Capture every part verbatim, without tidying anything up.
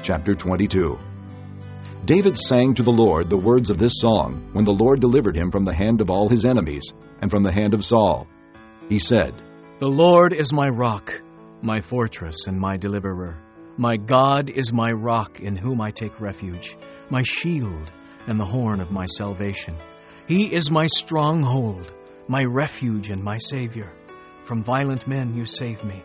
chapter twenty-two. David sang to the Lord the words of this song when the Lord delivered him from the hand of all his enemies and from the hand of Saul. He said, The Lord is my rock, my fortress and my deliverer. My God is my rock in whom I take refuge, my shield and the horn of my salvation. He is my stronghold, my refuge and my Savior. From violent men you save me.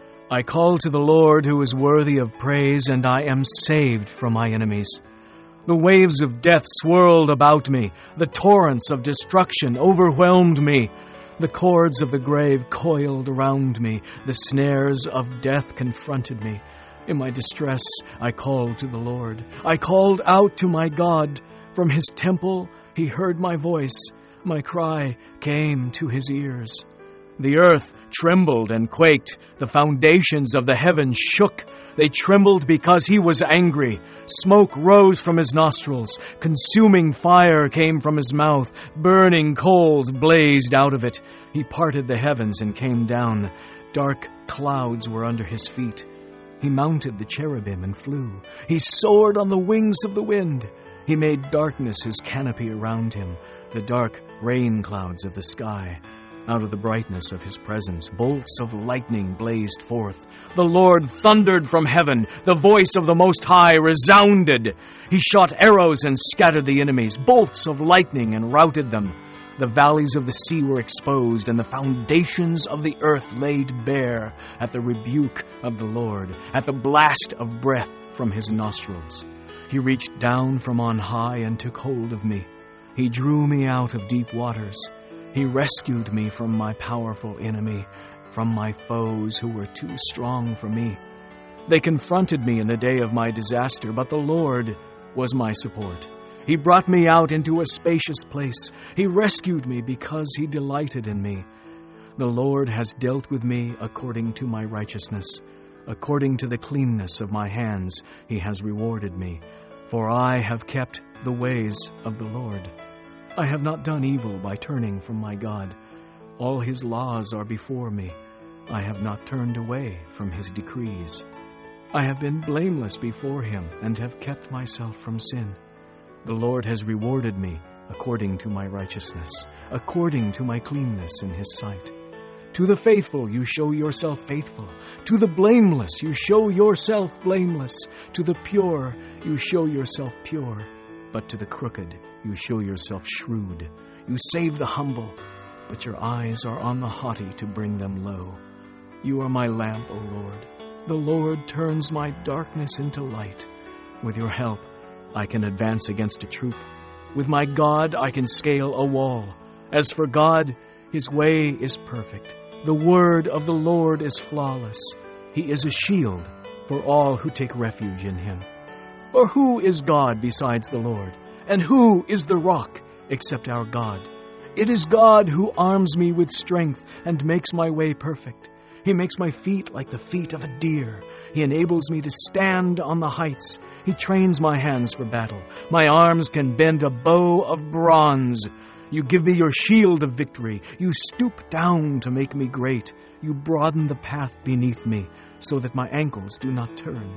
I call to the Lord who is worthy of praise, and I am saved from my enemies. The waves of death swirled about me. The torrents of destruction overwhelmed me. The cords of the grave coiled around me. The snares of death confronted me. In my distress, I called to the Lord. I called out to my God. From his temple, he heard my voice. My cry came to his ears. The earth trembled and quaked. The foundations of the heavens shook. They trembled because he was angry. Smoke rose from his nostrils. Consuming fire came from his mouth. Burning coals blazed out of it. He parted the heavens and came down. Dark clouds were under his feet. He mounted the cherubim and flew. He soared on the wings of the wind. He made darkness his canopy around him, the dark rain clouds of the sky. Out of the brightness of his presence, bolts of lightning blazed forth. The Lord thundered from heaven. The voice of the Most High resounded. He shot arrows and scattered the enemies, bolts of lightning and routed them. The valleys of the sea were exposed, and the foundations of the earth laid bare at the rebuke of the Lord, at the blast of breath from his nostrils. He reached down from on high and took hold of me. He drew me out of deep waters. He rescued me from my powerful enemy, from my foes who were too strong for me. They confronted me in the day of my disaster, but the Lord was my support. He brought me out into a spacious place. He rescued me because he delighted in me. The Lord has dealt with me according to my righteousness. According to the cleanness of my hands, he has rewarded me. For I have kept the ways of the Lord. I have not done evil by turning from my God. All his laws are before me. I have not turned away from his decrees. I have been blameless before him and have kept myself from sin. The Lord has rewarded me according to my righteousness, according to my cleanness in his sight. To the faithful you show yourself faithful. To the blameless you show yourself blameless. To the pure you show yourself pure. But to the crooked you show yourself shrewd. You save the humble, but your eyes are on the haughty to bring them low. You are my lamp, O Lord. The Lord turns my darkness into light. With your help, I can advance against a troop. With my God, I can scale a wall. As for God, his way is perfect. The word of the Lord is flawless. He is a shield for all who take refuge in him. For who is God besides the Lord? And who is the rock except our God? It is God who arms me with strength and makes my way perfect. He makes my feet like the feet of a deer. He enables me to stand on the heights. He trains my hands for battle. My arms can bend a bow of bronze. You give me your shield of victory. You stoop down to make me great. You broaden the path beneath me so that my ankles do not turn.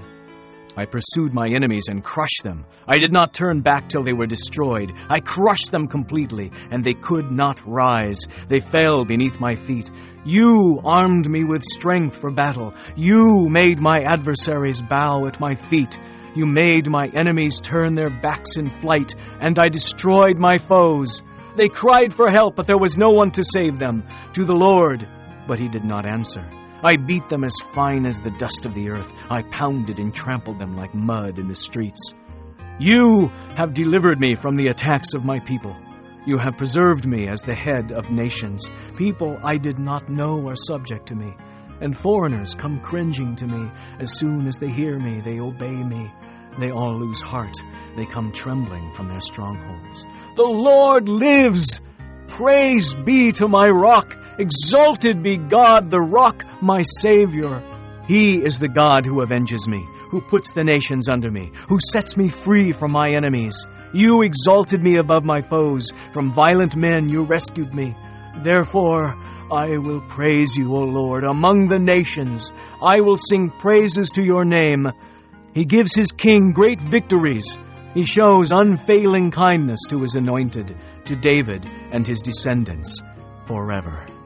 I pursued my enemies and crushed them. I did not turn back till they were destroyed. I crushed them completely, and they could not rise. They fell beneath my feet. You armed me with strength for battle. You made my adversaries bow at my feet. You made my enemies turn their backs in flight, and I destroyed my foes. They cried for help, but there was no one to save them. To the Lord, but he did not answer. I beat them as fine as the dust of the earth. I pounded and trampled them like mud in the streets. You have delivered me from the attacks of my people. You have preserved me as the head of nations. People I did not know are subject to me, and foreigners come cringing to me. As soon as they hear me, they obey me. They all lose heart. They come trembling from their strongholds. The Lord lives! Praise be to my rock! Exalted be God, the rock, my Savior. He is the God who avenges me, who puts the nations under me, who sets me free from my enemies. You exalted me above my foes. From violent men you rescued me. Therefore, I will praise you, O Lord, among the nations. I will sing praises to your name. He gives his king great victories. He shows unfailing kindness to his anointed, to David and his descendants forever.